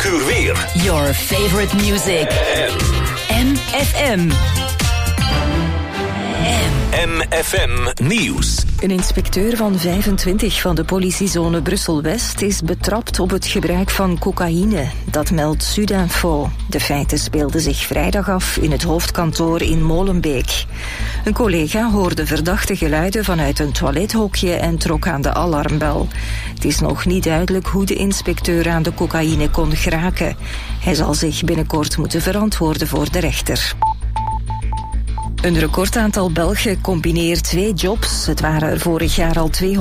uur weer. Your favorite music. MFM. MFM Nieuws. Een inspecteur van 25 van de politiezone Brussel-West is betrapt op het gebruik van cocaïne. Dat meldt Sudinfo. De feiten speelden zich vrijdag af in het hoofdkantoor in Molenbeek. Een collega hoorde verdachte geluiden vanuit een toilethokje en trok aan de alarmbel. Het is nog niet duidelijk hoe de inspecteur aan de cocaïne kon geraken. Hij zal zich binnenkort moeten verantwoorden voor de rechter. Een recordaantal Belgen combineert 2 jobs. Het waren er vorig jaar al 267.000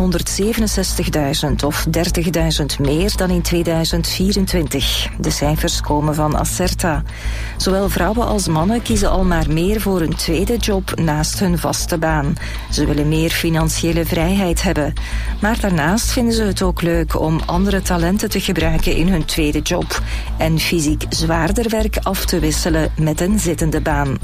of 30.000 meer dan in 2024. De cijfers komen van Acerta. Zowel vrouwen als mannen kiezen al maar meer voor een tweede job naast hun vaste baan. Ze willen meer financiële vrijheid hebben. Maar daarnaast vinden ze het ook leuk om andere talenten te gebruiken in hun tweede job. En fysiek zwaarder werk af te wisselen met een zittende baan.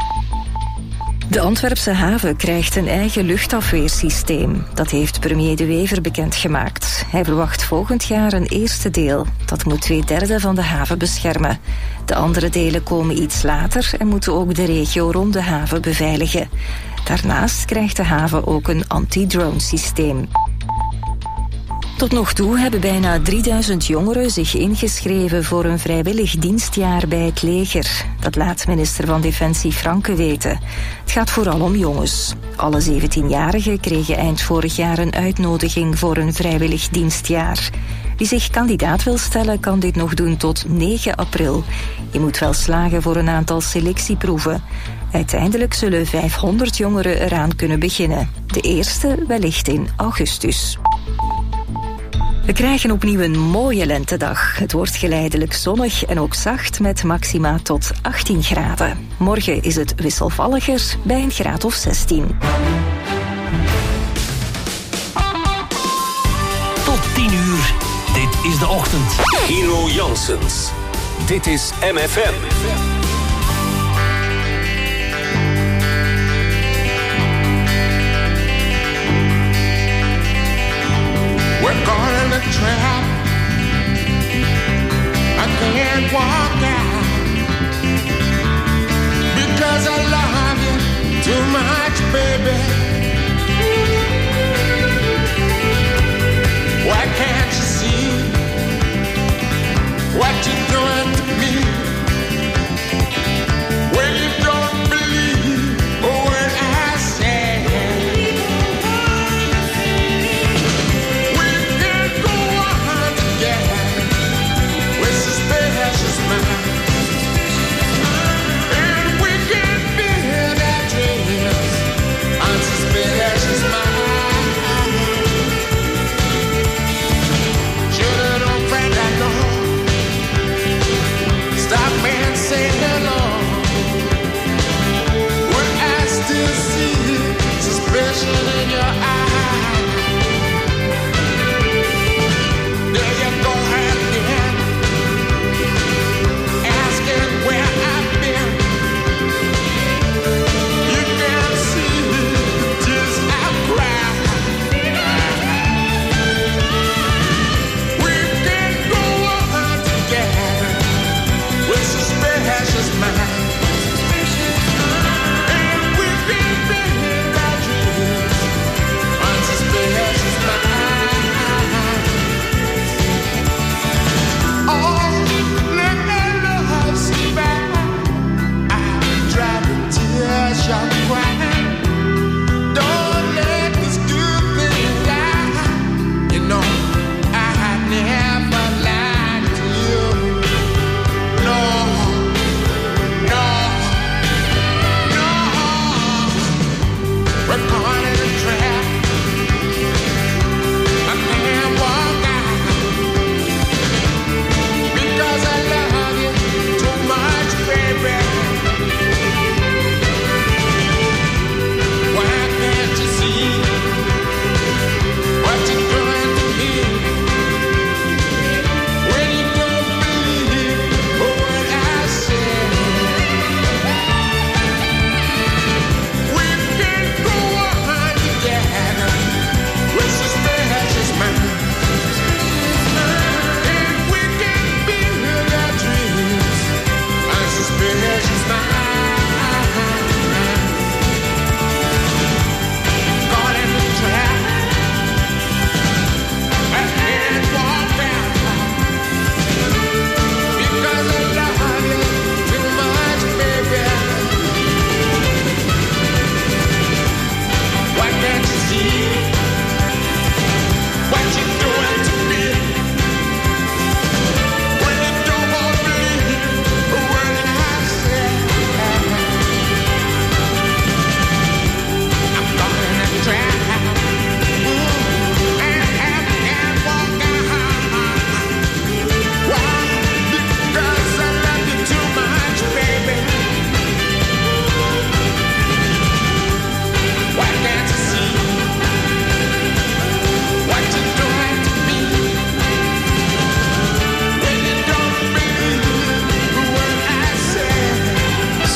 De Antwerpse haven krijgt een eigen luchtafweersysteem. Dat heeft premier De Wever bekendgemaakt. Hij verwacht volgend jaar een eerste deel. Dat moet 2/3 van de haven beschermen. De andere delen komen iets later en moeten ook de regio rond de haven beveiligen. Daarnaast krijgt de haven ook een anti-drone systeem. Tot nog toe hebben bijna 3000 jongeren zich ingeschreven voor een vrijwillig dienstjaar bij het leger. Dat laat minister van Defensie Franke weten. Het gaat vooral om jongens. Alle 17-jarigen kregen eind vorig jaar een uitnodiging voor een vrijwillig dienstjaar. Wie zich kandidaat wil stellen, kan dit nog doen tot 9 april. Je moet wel slagen voor een aantal selectieproeven. Uiteindelijk zullen 500 jongeren eraan kunnen beginnen. De eerste wellicht in augustus. We krijgen opnieuw een mooie lentedag. Het wordt geleidelijk zonnig en ook zacht met maxima tot 18 graden. Morgen is het wisselvalliger bij een graad of 16. Tot 10 uur. Dit is de ochtend. Hino Janssens. Dit is MFM. We're caught in a trap. I can't walk out because I love you too much, baby. Why can't you see what you're doing to me? When you don't believe a word I say. And we can build our dreams on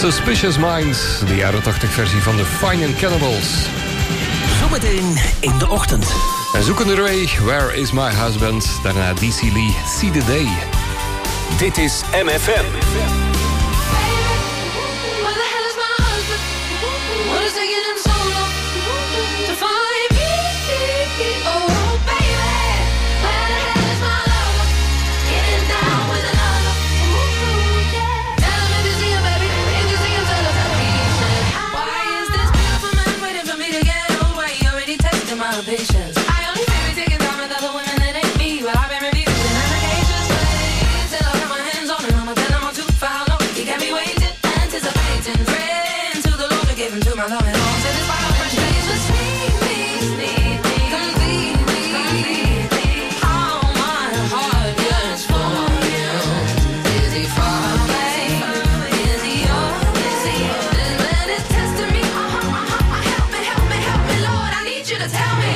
Suspicious Minds, de jaren 80 versie van de Fine and Cannibals. Zometeen in de ochtend. En zoeken Ray, Where is my husband? Daarna DC Lee, See the Day. Dit is MFM. Patience. I only say we taking time with other women that ain't me. Well, I've been reviewing applications till I got my hands on it. I'ma tell them I'm too far long. You got me waiting, anticipating, praying to the Lord to give him to my love and all. So this fire fresh days just need me, completely. How my heart yearns for you. Is he far away? Is he yours? This man is testing me. Help me, Lord. I need you to tell me.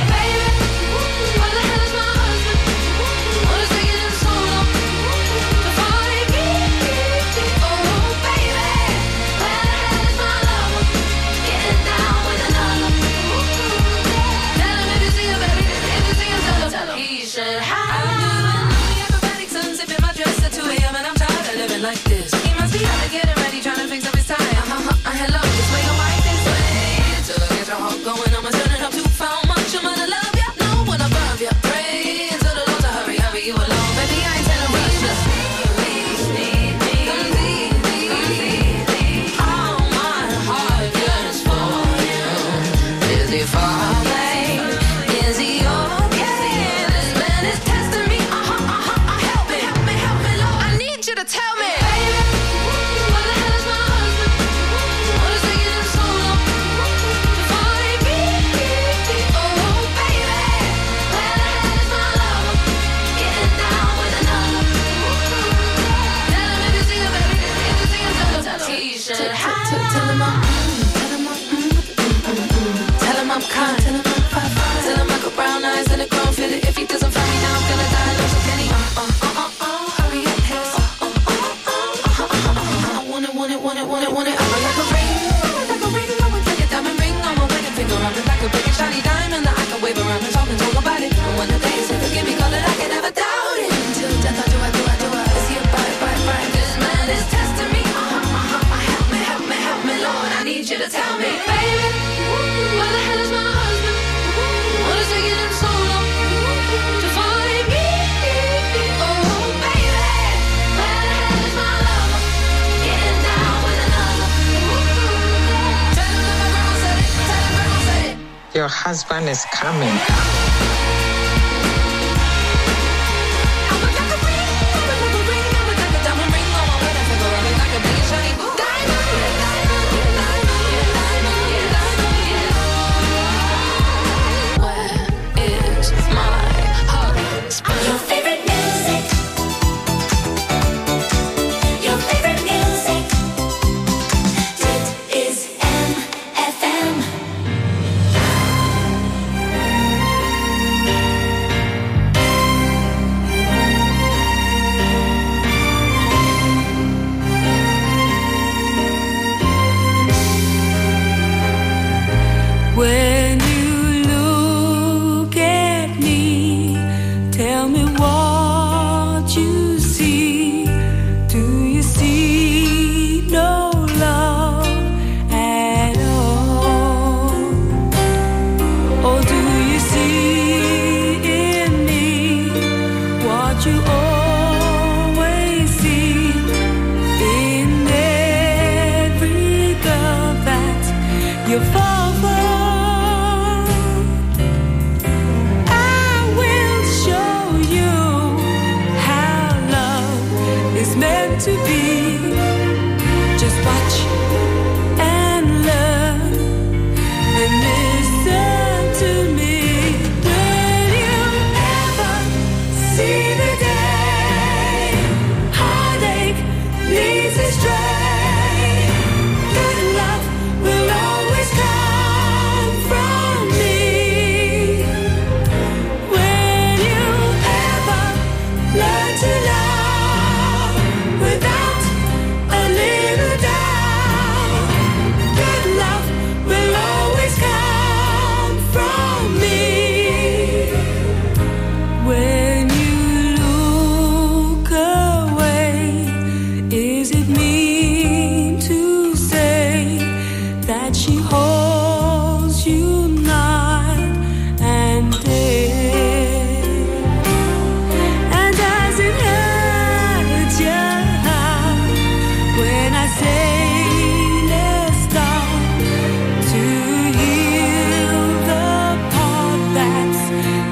Like this, he must be out to get it ready, trying to fix up his tie. Hello, this way, don't like this way. Till I get your heart going, I'ma turn it up too far. Much I'm gonna love ya, no one above ya. Pray to the Lord to hurry you along. Baby, I ain't telling rush ya. Completely. All my heart yearns for you. Is he far away? Is he okay? This man is testing me. Help me, Lord. I need you to tell me. Tell him I got brown eyes and a grown feeling. If he doesn't find me now, I'm gonna die. Love so can he? Hurry up, please. I want it. I'm like a ring. I'm like a diamond ring on my wedding finger. I'm like a big shiny diamond that I can wave around and talk about it. And when the day is forgive me, call it, I can never doubt it. Until death, I do. Is he a bite? This man is testing me. Help me, Lord. I need you to tell me, baby. Where the hell is my husband? What is taking him so long to find me? Oh, baby, where the hell is my lover? Getting down with another. Tell him that my grandma said it. Your husband is coming. Your favorite music. Dit is MFM.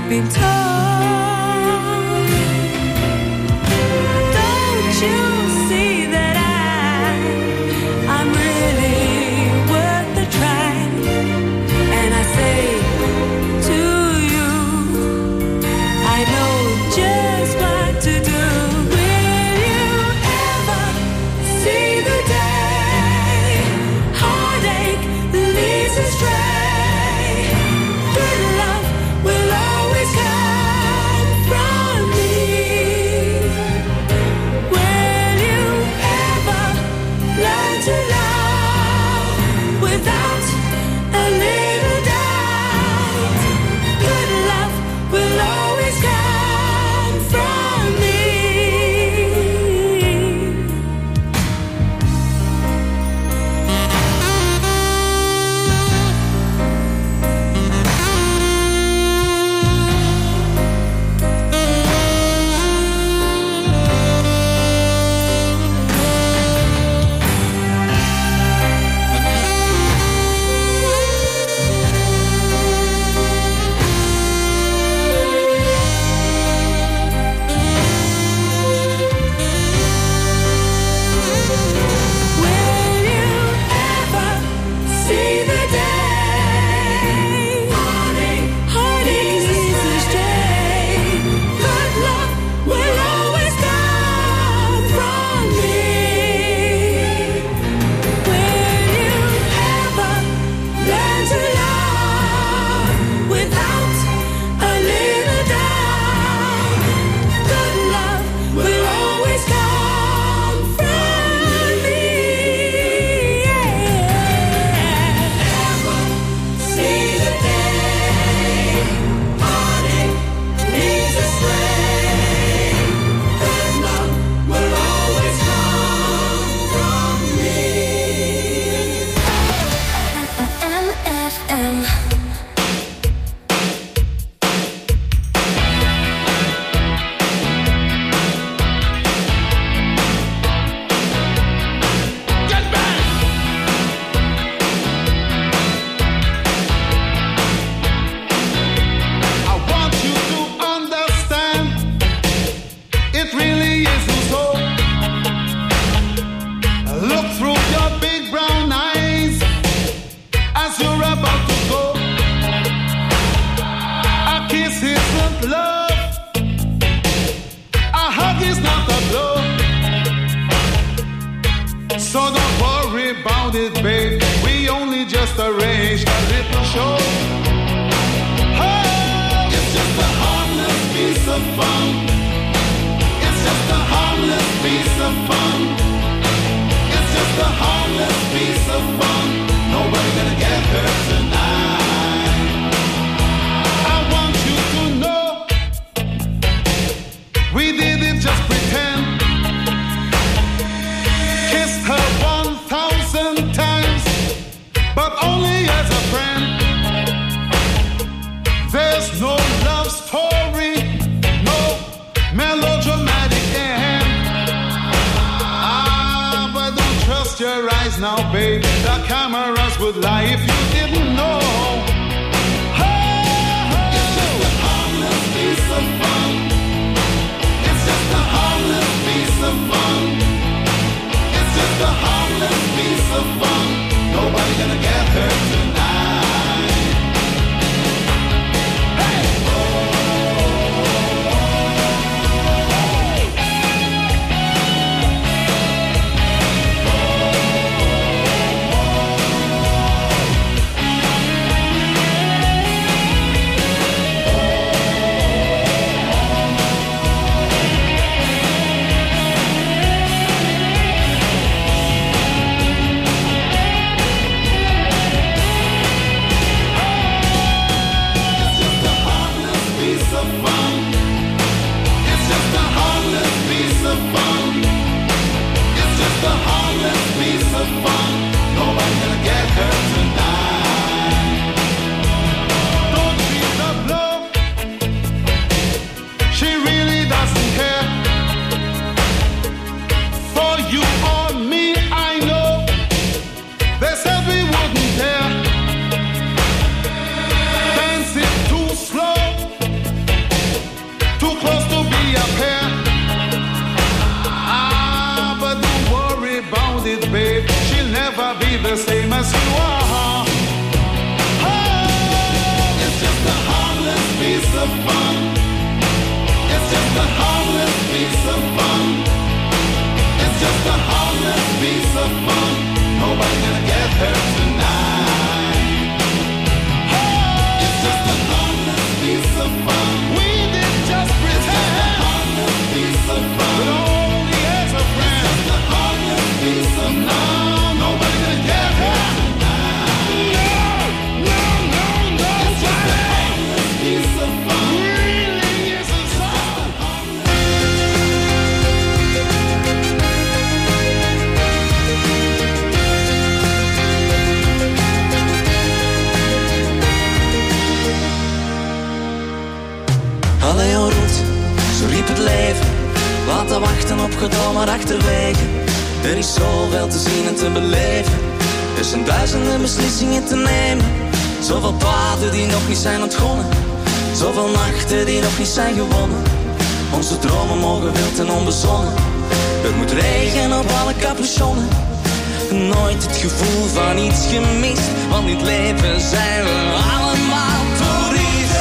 I've been told. Don't you see that I'm really worth the try? And I say to you, I know just what to do. Will you ever see the day heartache leads astray? Good love will always come from me. Will you ever learn to love without a little doubt? Good love will always come from me. Will you ever see the day heartache leads astray? Good love will always come from me. Will you ever learn to love without a little doubt? Good love will always come from me. Ever see the day heartache leads astray? Good love will always come from me. MFM. I want you to understand, it really isn't so. Look through your big brown eyes as you're about to go. A kiss isn't love, a hug is not a blow. So don't worry about it, babe. We only just arranged a little show. Oh, it's just a harmless piece of fun. It's just a harmless piece of fun. It's just a harmless piece of fun. Nobody gonna get hurt tonight. I want you to know we didn't just pretend. Kissed her 1,000 times, but only as a friend. There's no love story, no melodramatic end. But don't trust your eyes now, babe. The cameras would lie if you didn't know. It's just a harmless piece of fun. It's just a harmless piece of fun. It's just a harmless piece of fun. Nobody gonna get hurt tonight. Hey! the same as you are. Oh, it's just a harmless piece of fun. It's just a harmless piece of fun. It's just a harmless piece of fun. Nobody's gonna get hurt tonight. Oh, it's just a harmless piece of fun. We did just pretend. It's just a harmless piece of fun. But only as a friend. It's just a harmless piece of fun. Nobody's gonna get hurt tonight. No, no, no, no. It's just a harmless piece of fun. Really isn't so. Allee, oh Ruud, zo riep het leven. Laten wachten op gedromen achterwege. Er is zoveel te zien en te beleven. Er zijn duizenden beslissingen te nemen. Zoveel paden die nog niet zijn ontgonnen. Zoveel nachten die nog niet zijn gewonnen. Onze dromen mogen wild en onbezonnen. Er moet regen op alle capuchonnen. Nooit het gevoel van iets gemist. Want in het leven zijn we allemaal toeristen.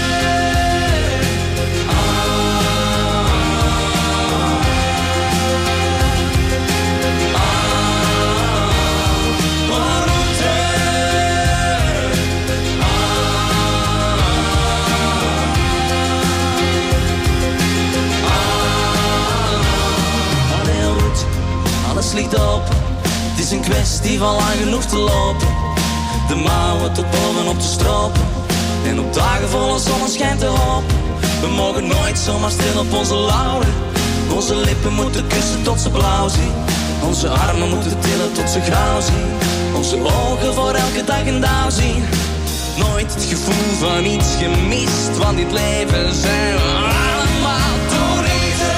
Alles ligt open, het is een kwestie van lang genoeg te lopen. De mouwen tot bovenop te stropen. En op dagen vol zonneschijn te hopen. We mogen nooit zomaar stil op onze lauren. Onze lippen moeten kussen tot ze blauw zien. Onze armen moeten tillen tot ze grauw zien. Onze ogen voor elke dag een dauw zien. Nooit het gevoel van iets gemist. Want dit leven zijn we allemaal toeristen.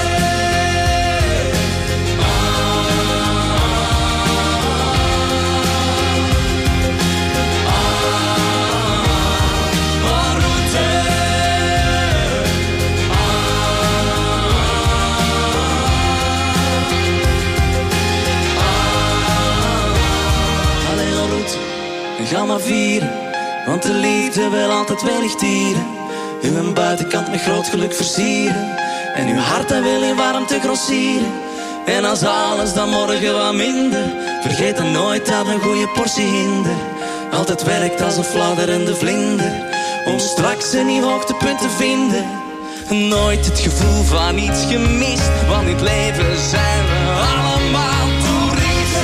Ga maar vieren, want de liefde wil altijd welig tieren. Uw buitenkant met groot geluk versieren. En uw hart dat wil in warmte grossieren. En als alles dan morgen wat minder, vergeet dan nooit dat een goede portie hinder altijd werkt als een fladderende vlinder. Om straks een nieuw hoogtepunt te vinden. Nooit het gevoel van iets gemist, want in het leven zijn we allemaal toeristen.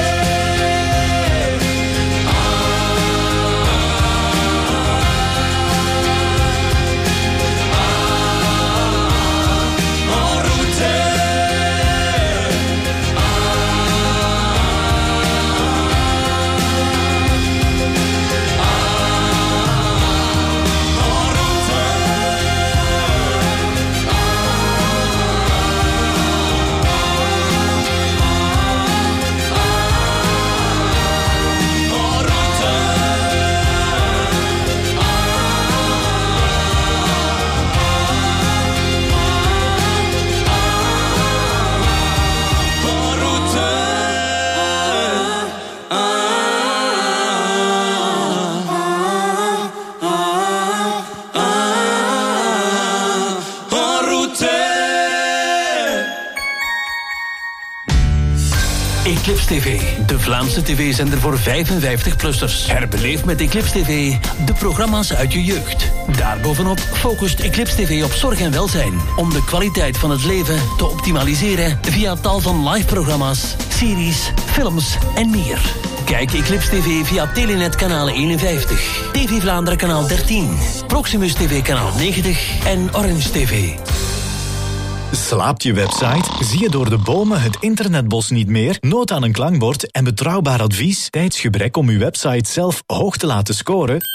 Eclipse TV, de Vlaamse tv-zender voor 55-plussers. Herbeleef met Eclipse TV de programma's uit je jeugd. Daarbovenop focust Eclipse TV op zorg en welzijn. Om de kwaliteit van het leven te optimaliseren via tal van live-programma's, series, films en meer. Kijk Eclipse TV via Telenet kanaal 51, TV Vlaanderen kanaal 13, Proximus TV kanaal 90 en Orange TV. Slaapt je website? Zie je door de bomen het internetbos niet meer? Nood aan een klankbord en betrouwbaar advies? Tijdsgebrek om uw website zelf hoog te laten scoren?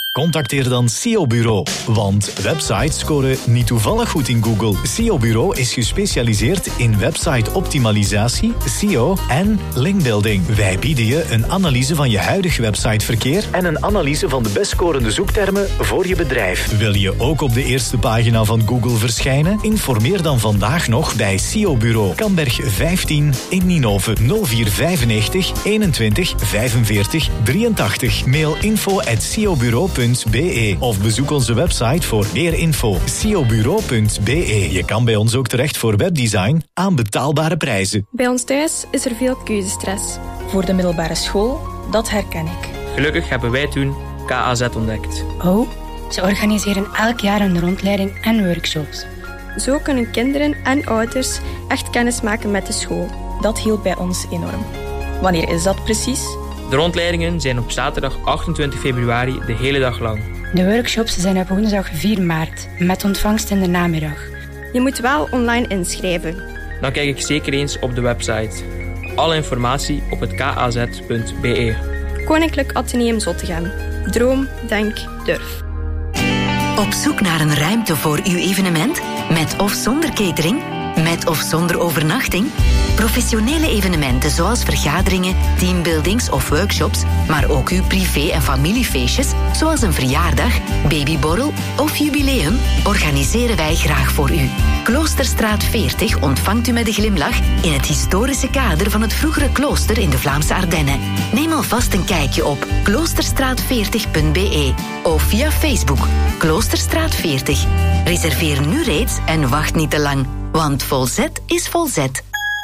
Contacteer dan SEO Bureau. Want websites scoren niet toevallig goed in Google. SEO Bureau is gespecialiseerd in website-optimalisatie, SEO en linkbuilding. Wij bieden je een analyse van je huidig websiteverkeer en een analyse van de best scorende zoektermen voor je bedrijf. Wil je ook op de eerste pagina van Google verschijnen? Informeer dan vandaag nog bij SEO Bureau. Kamberg 15 in Ninove 0495 21 45 83. Mail info@seobureau.be of bezoek onze website voor meer info. seobureau.be. Je kan bij ons ook terecht voor webdesign aan betaalbare prijzen. Bij ons thuis is er veel keuzestress. Voor de middelbare school, dat herken ik. Gelukkig hebben wij toen KAZ ontdekt. Oh, ze organiseren elk jaar een rondleiding en workshops. Zo kunnen kinderen en ouders echt kennis maken met de school. Dat hielp bij ons enorm. Wanneer is dat precies? De rondleidingen zijn op zaterdag 28 februari de hele dag lang. De workshops zijn op woensdag 4 maart, met ontvangst in de namiddag. Je moet wel online inschrijven. Dan kijk ik zeker eens op de website. Alle informatie op het kaz.be. Koninklijk Atheneum Zottegem. Droom, denk, durf. Op zoek naar een ruimte voor uw evenement? Met of zonder catering? Met of zonder overnachting? Professionele evenementen zoals vergaderingen, teambuildings of workshops, maar ook uw privé- en familiefeestjes, zoals een verjaardag, babyborrel of jubileum, organiseren wij graag voor u. Kloosterstraat 40 ontvangt u met een glimlach in het historische kader van het vroegere klooster in de Vlaamse Ardennen. Neem alvast een kijkje op kloosterstraat40.be of via Facebook Kloosterstraat 40. Reserveer nu reeds en wacht niet te lang, want volzet is volzet.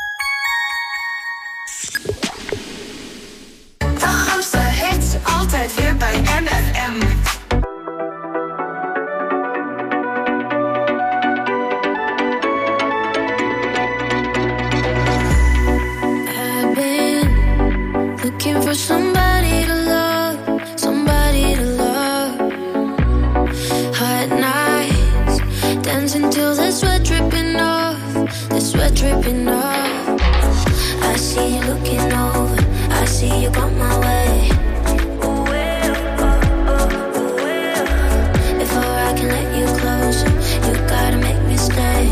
De grootste hits, altijd weer bij MFM. I've been looking for somebody to love, somebody to love. Hot nights, dancing till the sweat dripping off, the sweat dripping off. I see you looking over, I see you got my way. Before I can let you closer, you gotta make me stay.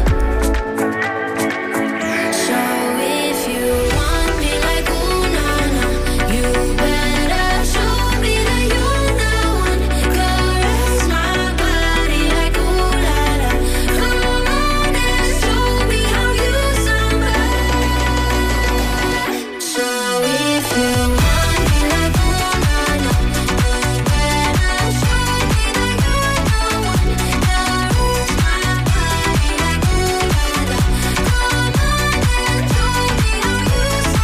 So if you want me like ooh nah nah, you better show me that you're the one. Caress my body like ooh la la. Come on and show me how you somebody. So if you want me like ooh nah nah, you better show me that you're the one. Caress my body like ooh la la. Come on and show me how you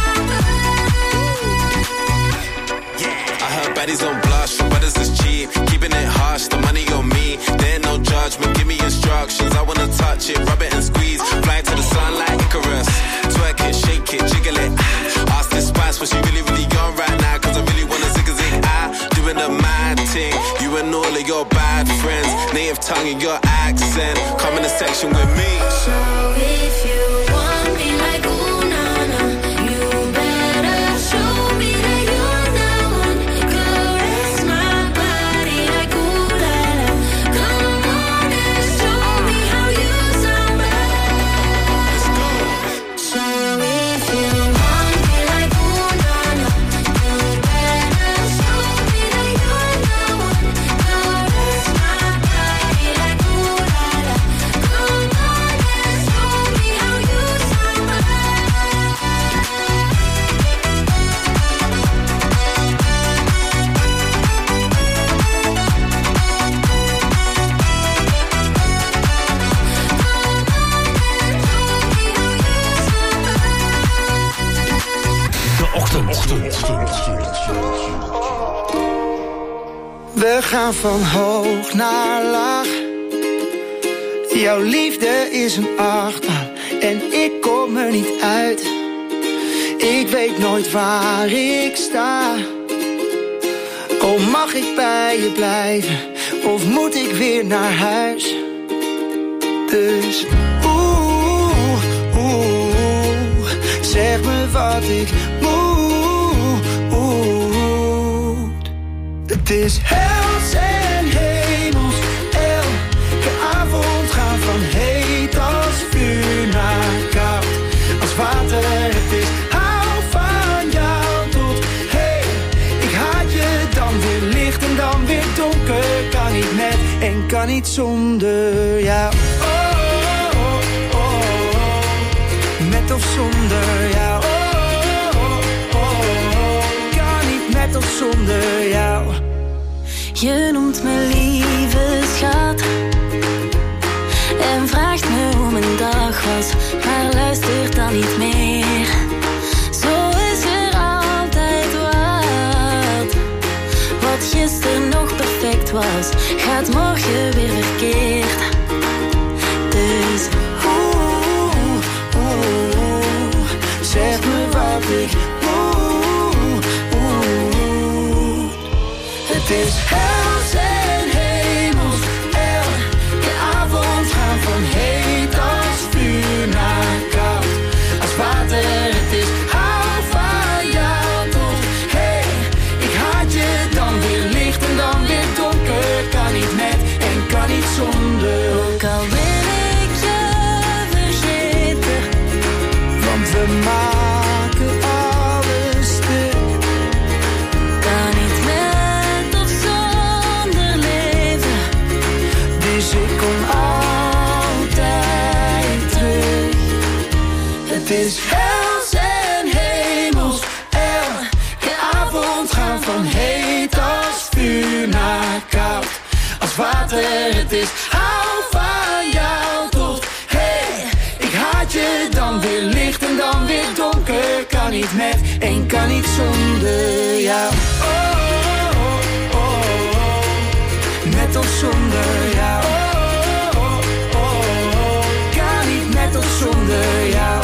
somebody. I heard baddies don't blush, brothers is cheap. Keeping it harsh, the money on me. There ain't no judgment, give me instructions. I wanna touch it, rub it and squeeze. Fly to the sun like Icarus. Twerk it, shake it, jiggle it. Ask this spice, what she really, really on right now. Cause I really wanna zig a zig. Doing the mad thing. You and all of your bad friends. Native tongue and your accent. Come in the section with me. So if you want me like ooh nah nah, you better show me that you're the one. Caress my body like ooh la la. Come on and show me how you somebody. So if you want me like ooh nah nah, you better show me that you're the one. Caress my body like ooh la la. Come on and show me how you somebody. De ochtend. We gaan van hoog naar laag. Jouw liefde is een achtbaan en ik kom er niet uit. Ik weet nooit waar ik sta. Oh, mag ik bij je blijven of moet ik weer naar huis? Dus zeg me wat ik moet. Het is hels en niet zonder jou. Met of zonder jou. Kan niet met of zonder jou. Je noemt me lieve schat en vraagt me hoe mijn dag was, maar luistert dan niet meer. Zo is er altijd wat gisteren nog perfect was, gaat morgen weer verkeerd. Dus zeg me wat ik moet. Het is hels en hemels. Elke avond gaan van heet als vuur naar koud als water. Het is hou van jou tot hey, ik haat je, dan weer licht en dan weer donker. Kan niet met en kan niet zonder. Ook al wil ik je vergeten, want we maken alles stuk. kan niet met of zonder leven. Dus ik kom altijd terug. Het is hels en hemels. Elke avond gaan van heet als vuur naar koud als water. Het is hou van jou tot hey, ik haat je, dan weer licht en dan weer donker. Kan niet met en kan niet zonder jou. Met of zonder jou. Kan niet met of zonder jou.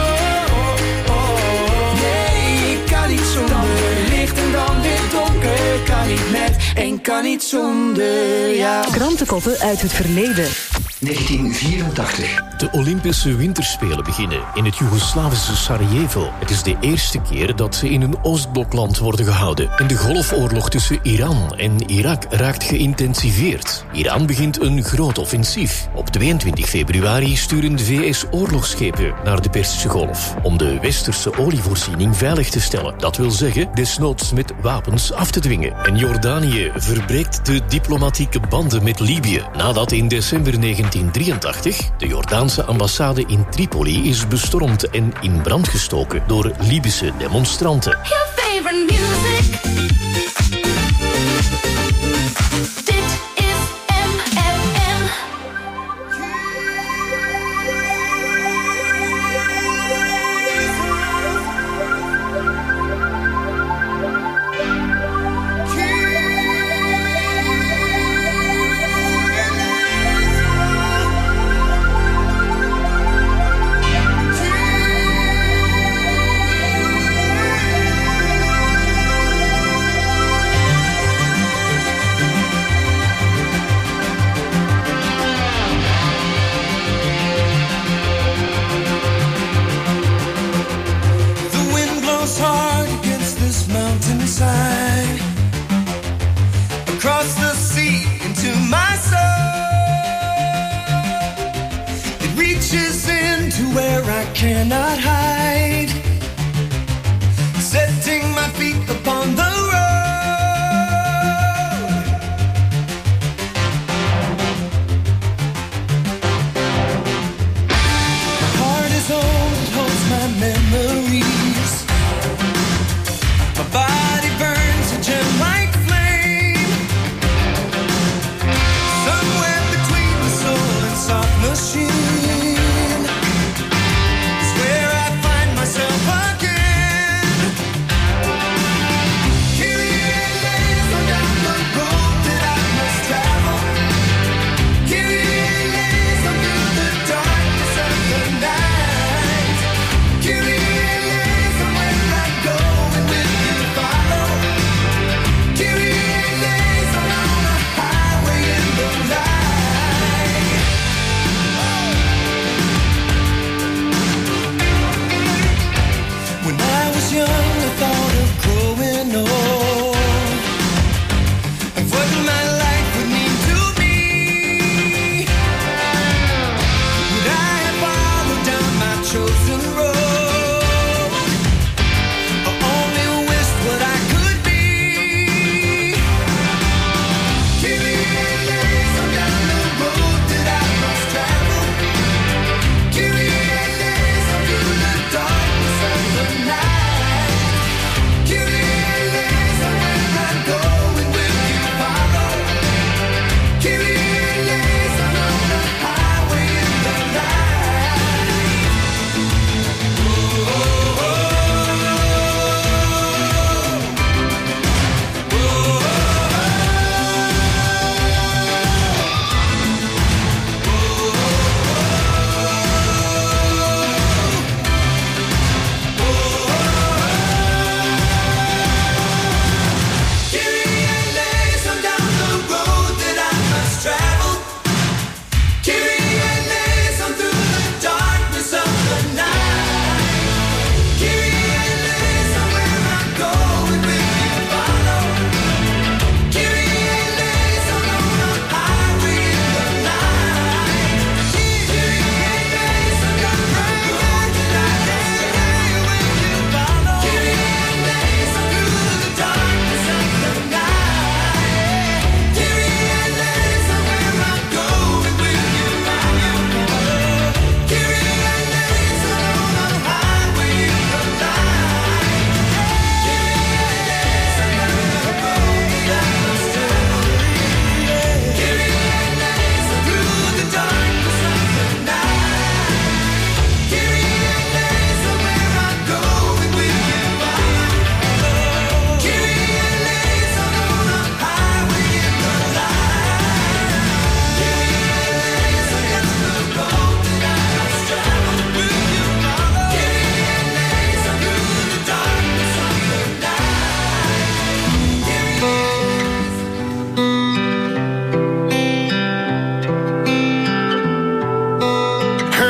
Nee, ik kan niet zonder licht en dan weer donker. Kan niet met en kan niet zonder jou. Krantenkoppen uit het verleden. 1984. De Olympische Winterspelen beginnen in het Joegoslavische Sarajevo. Het is de eerste keer dat ze in een Oostblokland worden gehouden. En de golfoorlog tussen Iran en Irak raakt geïntensiveerd. Iran begint een groot offensief. Op 22 februari sturen de VS oorlogsschepen naar de Perzische Golf om de westerse olievoorziening veilig te stellen. Dat wil zeggen, desnoods met wapens af te dwingen. En Jordanië verbreekt de diplomatieke banden met Libië nadat in december 1983 de Jordaanse ambassade in Tripoli is bestormd en in brand gestoken door Libische demonstranten. Your favorite music. Dit is MFM. The wind blows hard against this mountainside, across the sea into my soul. It reaches into where I cannot hide, setting my feet upon the road. My heart is old, it holds my memories. My body burns a gem like flame, somewhere between the soul and soft machine is where I find myself again. Kyrie eleison down the road that I must travel. Kyrie eleison through the darkness of the night. Kyrie eleison where I go and will you follow. Kyrie eleison on a highway in the night.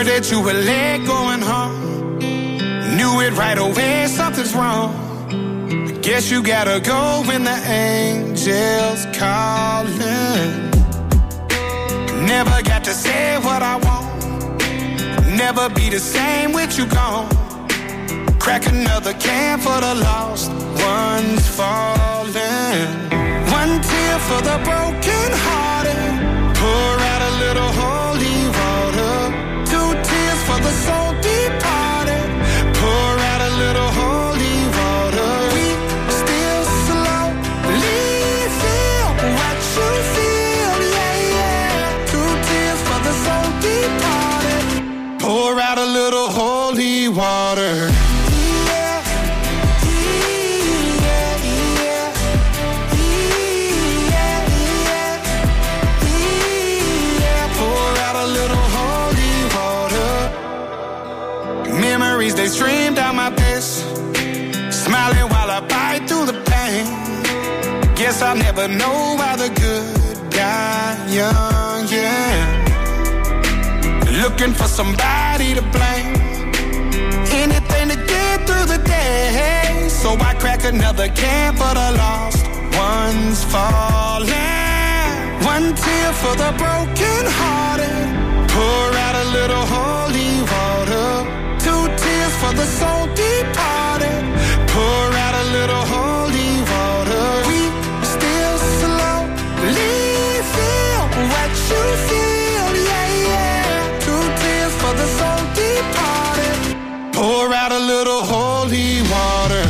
Heard that you were late going home. Knew it right away, something's wrong. Guess you gotta go when the angels calling. Never got to say what I want. Never be the same with you gone. Crack another can for the lost ones falling. One tear for the broken hearted. Pour out a little holy water. Two tears for the soul departed. Pour out a little holy water. We still slowly feel what you feel, yeah, yeah. Two tears for the soul departed. Pour out a little holy water. They stream down my face, smiling while I bite through the pain. Guess I'll never know why the good die young, yeah. Looking for somebody to blame, anything to get through the day. So I crack another can for the lost ones falling. One tear for the broken hearted. Pour out a little holy water. Two tears for the soul departed. Pour out a little holy water. We still slowly feel what you feel, yeah, yeah. Two tears for the soul departed. Pour out a little holy water.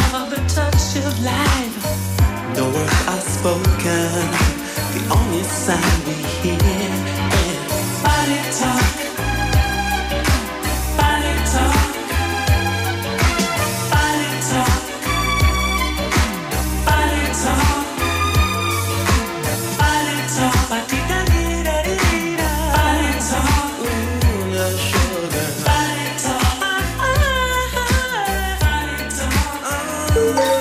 of the touch of life. No words are spoken. The only sound we hear is body talk. Body talk. Body talk. Body talk. Body talk. Body talk. Ooh, the sugar. Body talk. Body talk.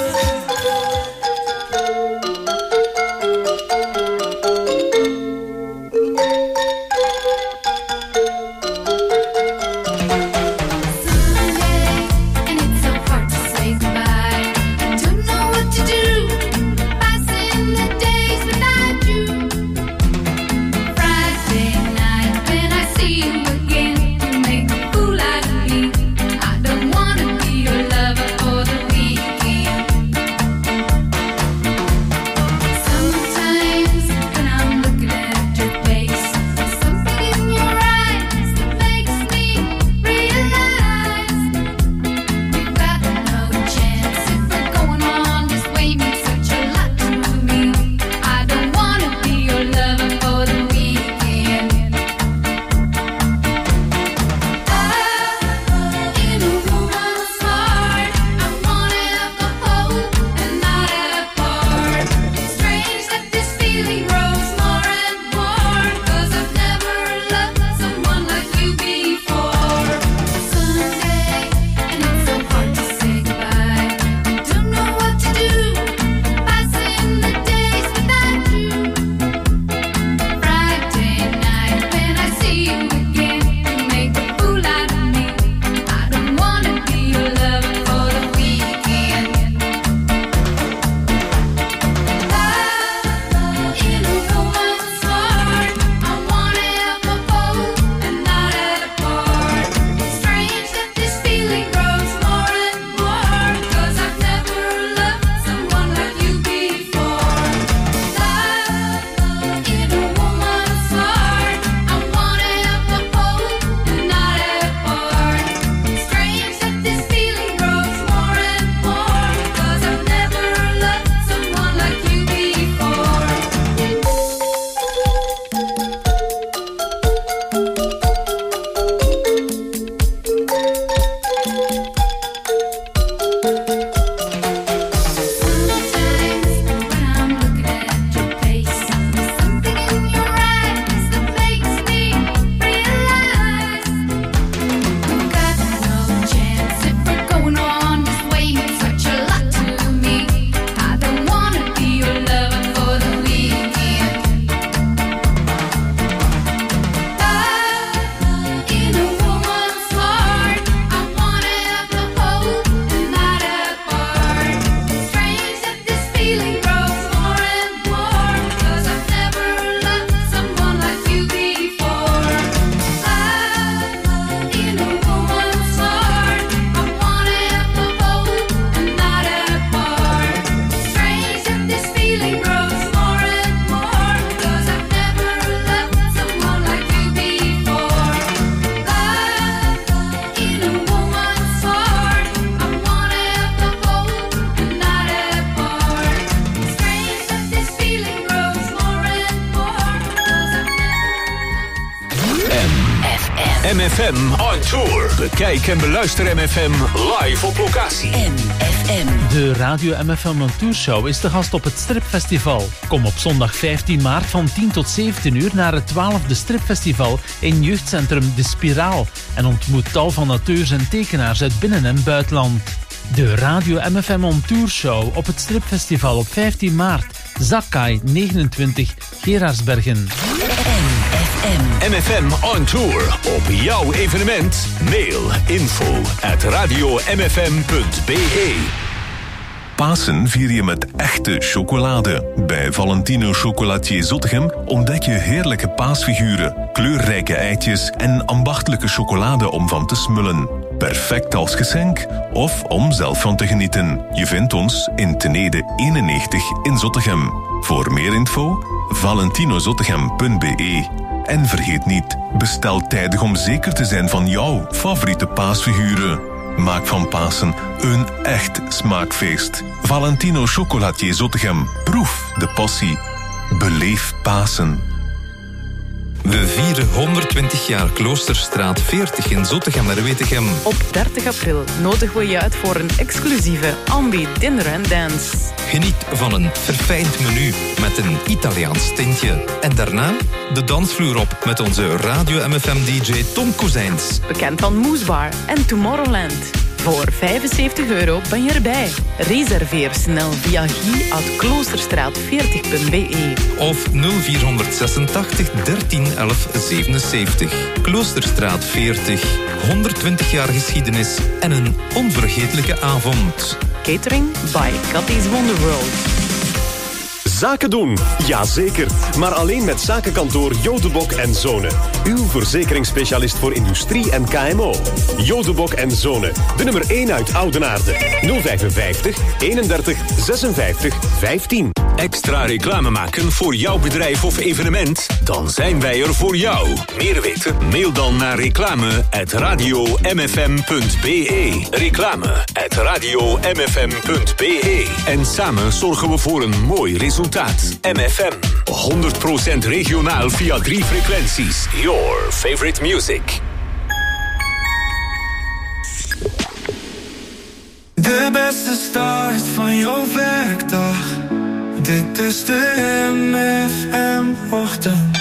MFM on tour. Bekijk en beluister MFM live op locatie. MFM. De Radio MFM on Tour Show is te gast op het Stripfestival. Kom op zondag 15 maart van 10 tot 17 uur naar het 12e Stripfestival in jeugdcentrum De Spiraal. En ontmoet tal van auteurs en tekenaars uit binnen- en buitenland. De Radio MFM on Tour Show op het Stripfestival op 15 maart. Zakkai 29, Gerardsbergen. MFM on tour op jouw evenement. Mail info@radiomfm.be. Pasen vier je met echte chocolade. Bij Valentino Chocolatier Zottegem ontdek je heerlijke paasfiguren, kleurrijke eitjes en ambachtelijke chocolade om van te smullen. Perfect als geschenk of om zelf van te genieten. Je vindt ons in Tenede 91 in Zottegem. Voor meer info, valentinozottegem.be. En vergeet niet, bestel tijdig om zeker te zijn van jouw favoriete paasfiguren. Maak van Pasen een echt smaakfeest. Valentino Chocolatier Zottegem. Proef de passie. Beleef Pasen. We vieren 120 jaar Kloosterstraat 40 in Zottegem-Wetegem. Op 30 april nodigen we je uit voor een exclusieve Ambi Dinner and Dance. Geniet van een verfijnd menu met een Italiaans tintje. En daarna de dansvloer op met onze Radio MFM-dj Tom Kozijns. Bekend van Moesbar en Tomorrowland. Voor €75 ben je erbij. Reserveer snel via guy@kloosterstraat40.be Of 0486 13 11 77. Kloosterstraat 40. 120 jaar geschiedenis en een onvergetelijke avond. Catering by Cathy's Wonderworld. Zaken doen, jazeker. Maar alleen met zakenkantoor Jodebok en Zonen. Uw verzekeringsspecialist voor industrie en KMO. Jodebok en Zonen. De nummer 1 uit Oudenaarde. 055 31 56 15. Extra reclame maken voor jouw bedrijf of evenement? Dan zijn wij er voor jou. Meer weten? Mail dan naar reclame@radiomfm.be. Reclame@radiomfm.be. En samen zorgen we voor een mooi resultaat. MFM. 100% regionaal via 3 frequenties. Your favorite music. De beste start van jouw werkdag. Dit is de MFM-ochtend.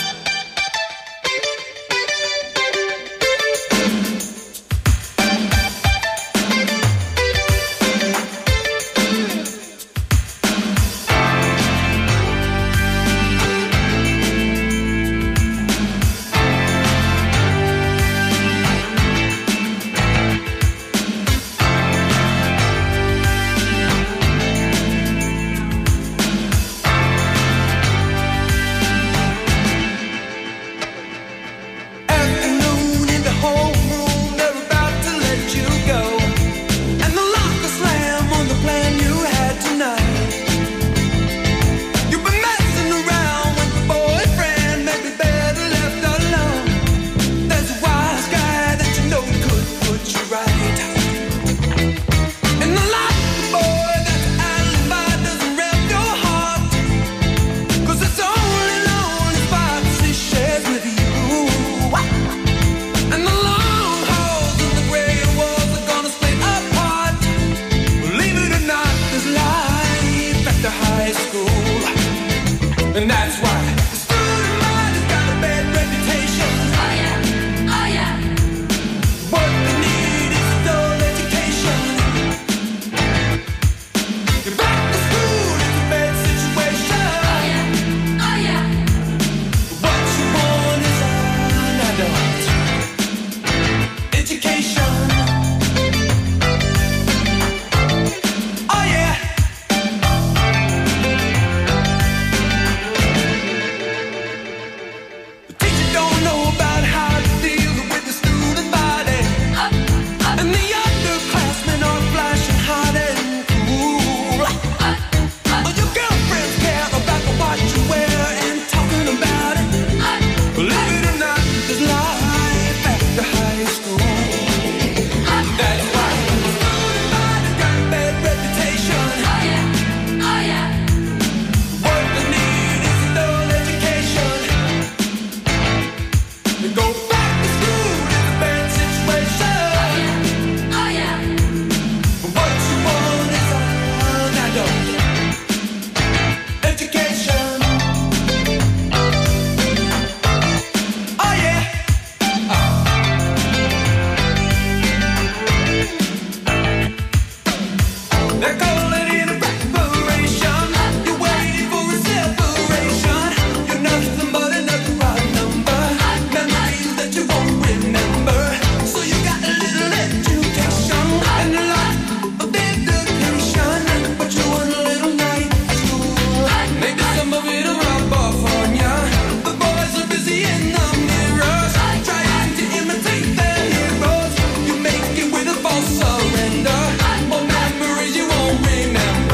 Surrender, more memories you won't remember.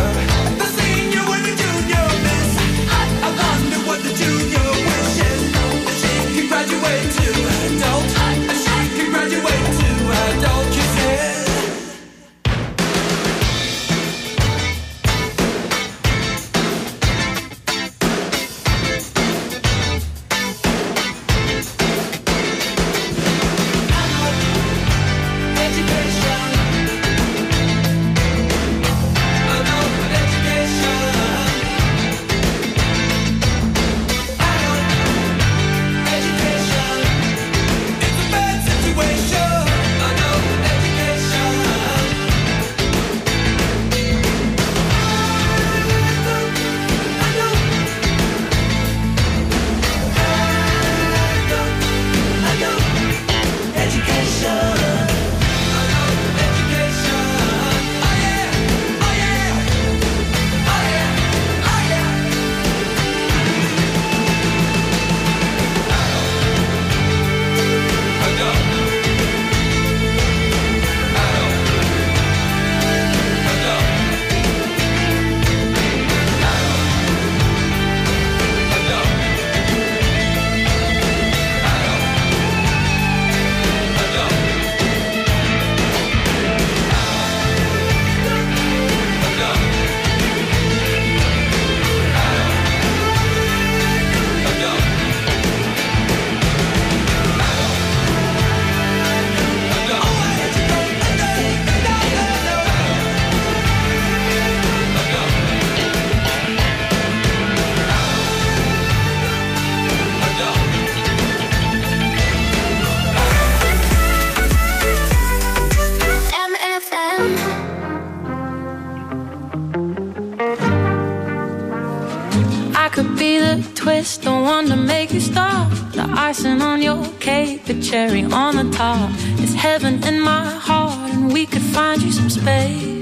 twist, the one to make you stop. The icing on your cake, the cherry on the top. It's heaven in my heart, and we could find you some space.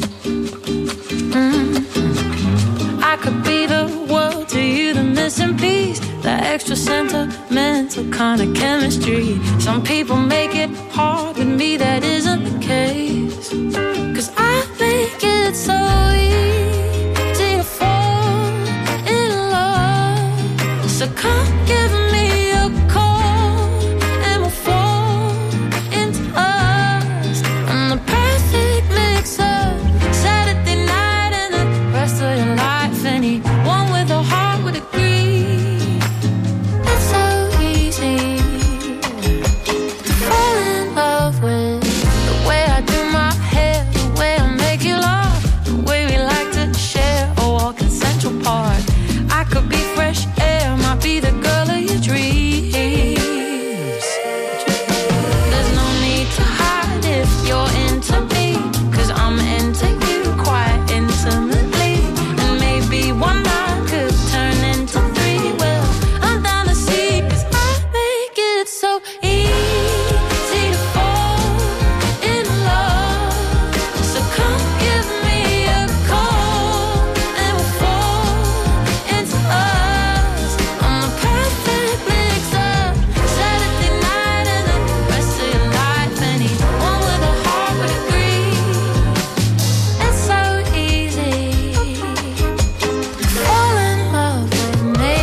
I could be the world to you, the missing piece, the extra sentimental kind of chemistry. Some people make it hard, with me that isn't the case. 'Cause I make it so easy to fall in love. So come give me a call and we'll fall into us. I'm the perfect mix-up, Saturday night and the rest of your life. Anyone with a heart would agree. It's so easy to fall in love with the way I do my hair, the way I make you laugh, the way we like to share a walk in Central Park. I could be fresh air, might be the girl of your dreams. There's no need to hide if you're into me, 'cause I'm into you quite intimately. And maybe one night could turn into three. Well, I'm down to see, 'cause I make it so easy to fall in love. So come give me a call and we'll fall into us. I'm the perfect mix-up, Saturday night and the rest of your life. Anyone with a heart would agree. It's so easy to fall in love with me.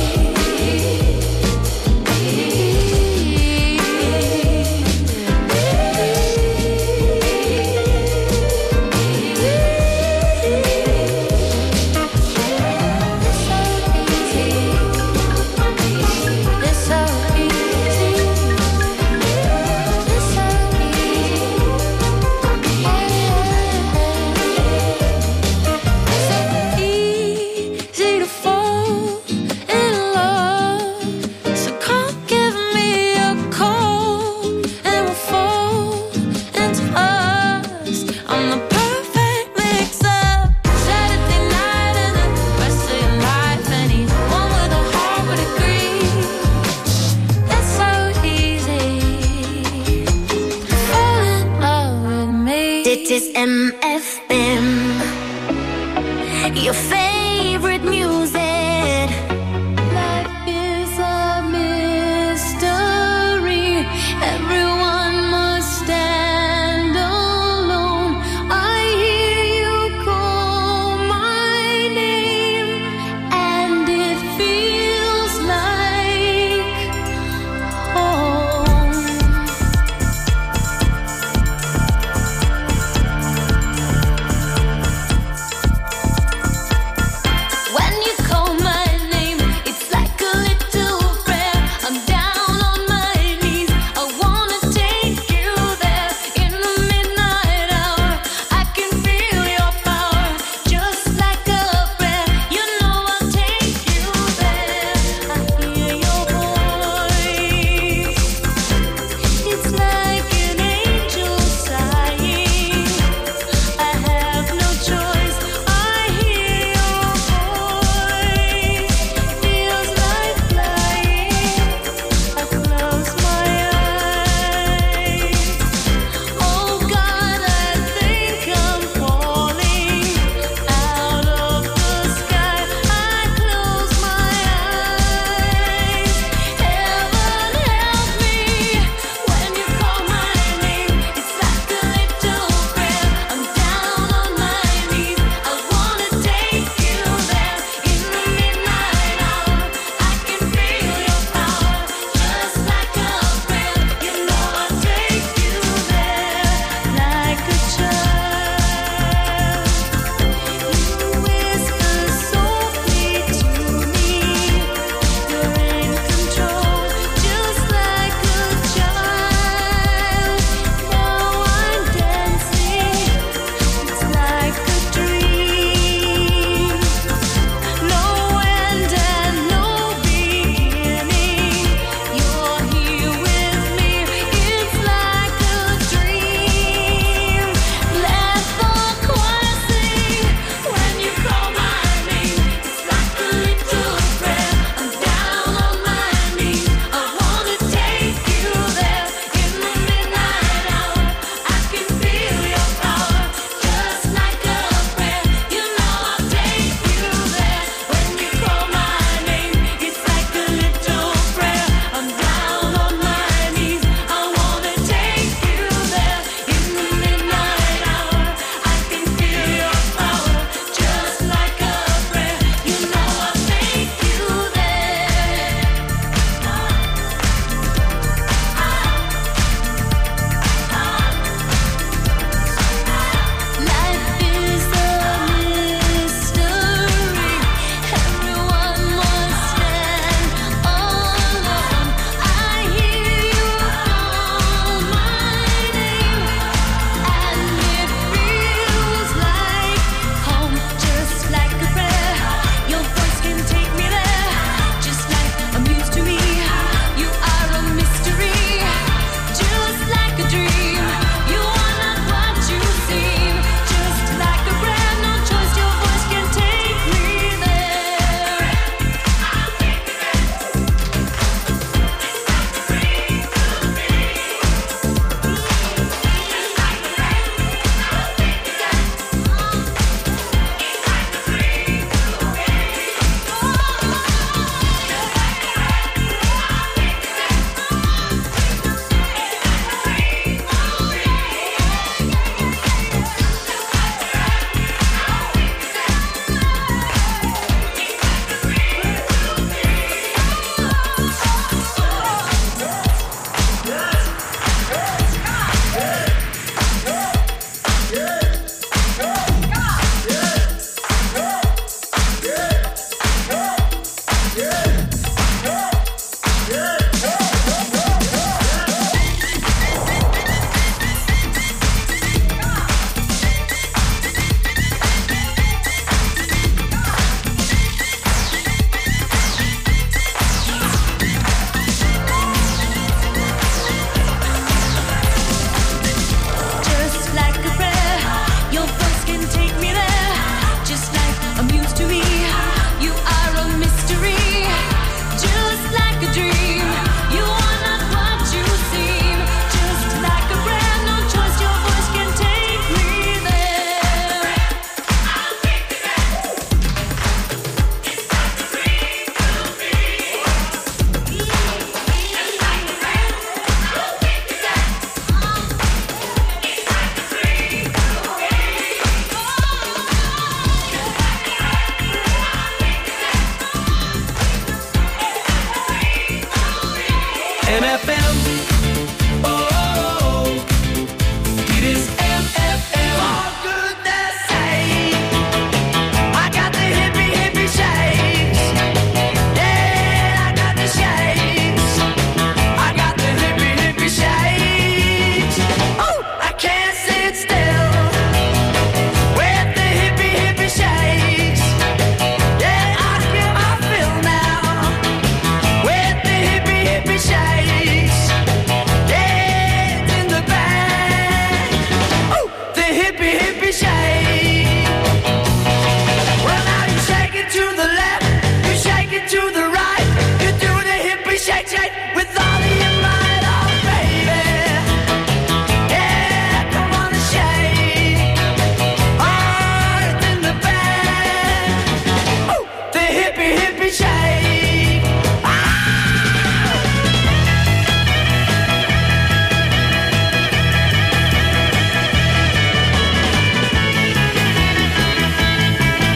It's so easy. It's so easy to fall in love. So come give me a call and we'll fall into us. I'm the perfect mix-up, Saturday night and the rest of your life. Anyone with a heart would agree. It's so easy to fall in love with me. Dit is MFM. Je